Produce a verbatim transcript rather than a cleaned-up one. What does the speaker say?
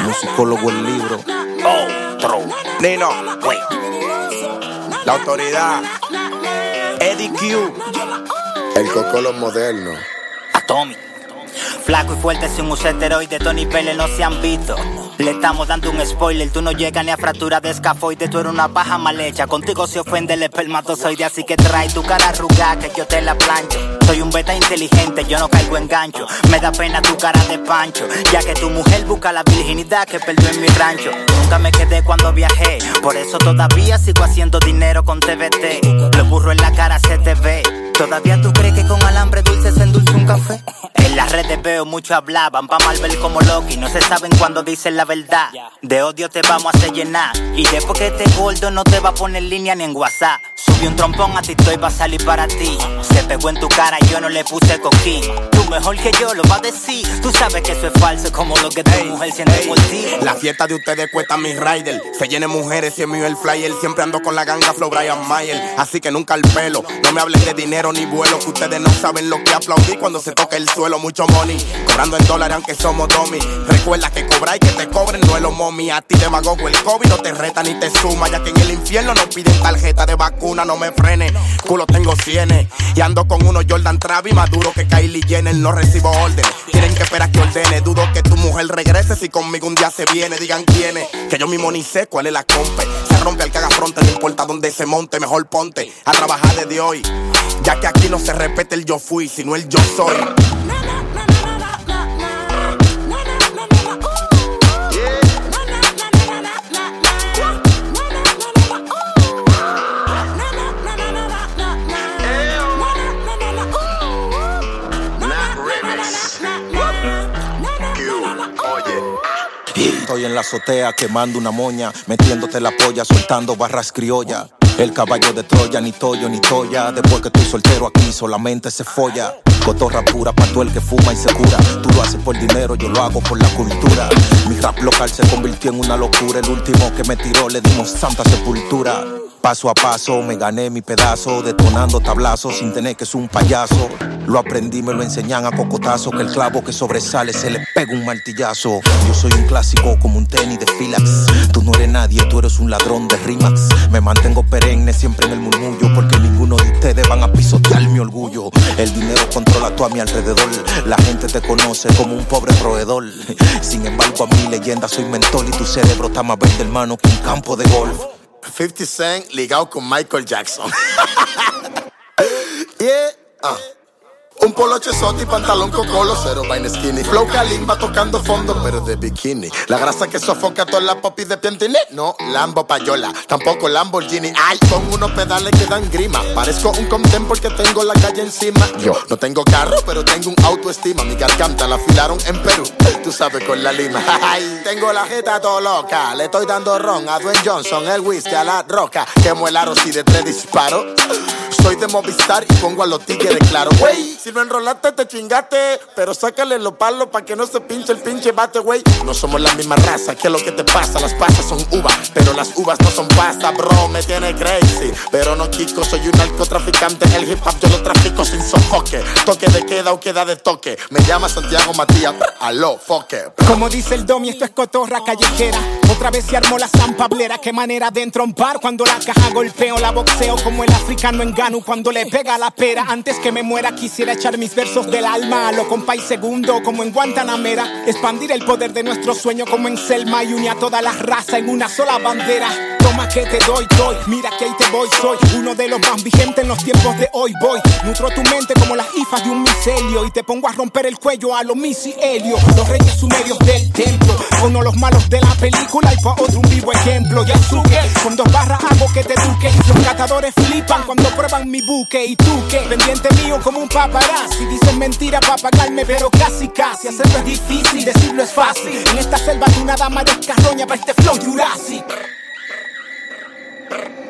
musicólogo el libro. Otro. Nino, wey. La autoridad. Eddie Q. El cocolo moderno. Atomic. Flaco y fuerte sin un esteroide, Tony Pele no se han visto. Le estamos dando un spoiler, tú no llegas ni a fractura de escafoide. Tú eres una paja mal hecha, contigo se ofende el espermatozoide. Así que trae tu cara arrugada que yo te la plancho. Soy un beta inteligente, yo no caigo en gancho. Me da pena tu cara de pancho, ya que tu mujer busca la virginidad que perdió en mi rancho. Nunca me quedé cuando viajé, por eso todavía sigo haciendo dinero con T V T. Lo burro en la cara se te ve. ¿Todavía tú crees que con alambre dulce se endulce un café? En las redes veo mucho hablaban pa' mal ver como Loki. No se saben cuando dicen la verdad. De odio te vamos a hacer llenar. Y después que este gordo no te va a poner línea ni en WhatsApp. Subí un trompón a TikTok y va a salir para ti. Se pegó en tu cara y yo no le puse coquín. Tú mejor que yo lo vas a decir. Tú sabes que eso es falso como lo que tu hey, mujer siente hey. por ti. La fiesta de ustedes cuesta mis riders. Se llene mujeres y es mío el flyer. Siempre ando con la ganga Flow Brian Mayer. Así que nunca al pelo. No me hablen de dinero ni vuelo. Que ustedes no saben lo que aplaudí cuando se toca el suelo. Mucho money, cobrando en dólares aunque somos dummy. Recuerda que cobrar y que te cobren no es lo mommy. A ti demagogo el COVID no te reta ni te suma. Ya que en el infierno nos piden tarjeta de vacuna. No me frene, culo tengo cienes. Y ando con unos Jordan Travis más duro que Kylie Jenner. No recibo órdenes, tienen que esperar que ordene. Dudo que tu mujer regrese si conmigo un día se viene. Digan quién es, que yo mismo ni sé cuál es la compe. Se rompe al que haga fronte, no importa dónde se monte. Mejor ponte a trabajar desde hoy, ya que aquí no se repite el yo fui, sino el yo soy. Estoy en la azotea quemando una moña, metiéndote la polla, soltando barras criollas. El caballo de Troya, ni toyo ni toya. Después que estoy soltero aquí solamente se folla. Cotorra pura pa' todo el que fuma y se cura. Tú lo haces por dinero, yo lo hago por la cultura. Mi rap local se convirtió en una locura. El último que me tiró le dimos santa sepultura. Paso a paso me gané mi pedazo, detonando tablazos sin tener que ser un payaso. Lo aprendí, me lo enseñan a cocotazo, que el clavo que sobresale se le pega un martillazo. Yo soy un clásico como un tenis de Filax. Tú no eres nadie, tú eres un ladrón de rimas. Me mantengo perenne siempre en el murmullo, porque ninguno de ustedes van a pisotear mi orgullo. El dinero controla todo a mi alrededor. La gente te conoce como un pobre proveedor. Sin embargo a mi leyenda soy mentor y tu cerebro está más verde, hermano, que un campo de golf. fifty Cent ligado con Michael Jackson. Yeah. Uh. Un poloche sote y pantalón cocolo, cero vaina skinny. Flow Kalimba tocando fondo, pero de bikini. La grasa que sofoca a todas las popis de Piantini. No, Lambo Payola, tampoco Lamborghini. Ay, con unos pedales que dan grima. Parezco un Comtem porque tengo la calle encima. Yo no tengo carro, pero tengo un autoestima. Mi garganta la afilaron en Perú, tú sabes, con la lima. Ay, tengo la jeta todo loca. Le estoy dando ron a Dwayne Johnson, el whisky a la roca. Quemo el aro si de tres disparo. Soy de Movistar y pongo a los tigres claro. Wey, si lo enrolaste te chingaste, pero sácale los palos pa' que no se pinche el pinche bate, wey. No somos la misma raza, ¿qué es lo que te pasa? Las pasas son uvas, pero las uvas no son pasta, bro, me tiene crazy. Pero no Kiko, soy un narcotraficante. El hip hop yo lo trafico sin sofoque. Toque de queda o queda de toque. Me llama Santiago Matías, aló, foque. Como dice el Domi, esto es cotorra callejera. Otra vez se armó la zampablera. Qué manera de entrompar cuando la caja golpeo. La boxeo como el africano en Ganu cuando le pega la pera. Antes que me muera quisiera echar mis versos del alma a lo compa y segundo como en Guantanamera. Expandir el poder de nuestro sueño como en Selma y unir a toda la raza en una sola bandera. Toma que te doy, doy, mira que ahí te voy. Soy uno de los más vigentes en los tiempos de hoy. Voy, nutro tu mente como las hifas de un micelio y te pongo a romper el cuello a los Missy Helio. Los reyes sumerios del templo, uno los malos de la película y pa' otro un vivo ejemplo. Ya suque, con dos barras hago que te duque. Los catadores flipan cuando prueban mi buque. Y tú que, pendiente mío como un paparazzi. Dicen mentira pa' pagarme, pero casi casi. Hacerlo es difícil, decirlo es fácil. En esta selva tú nada más descarroña pa' este flow Jurassic.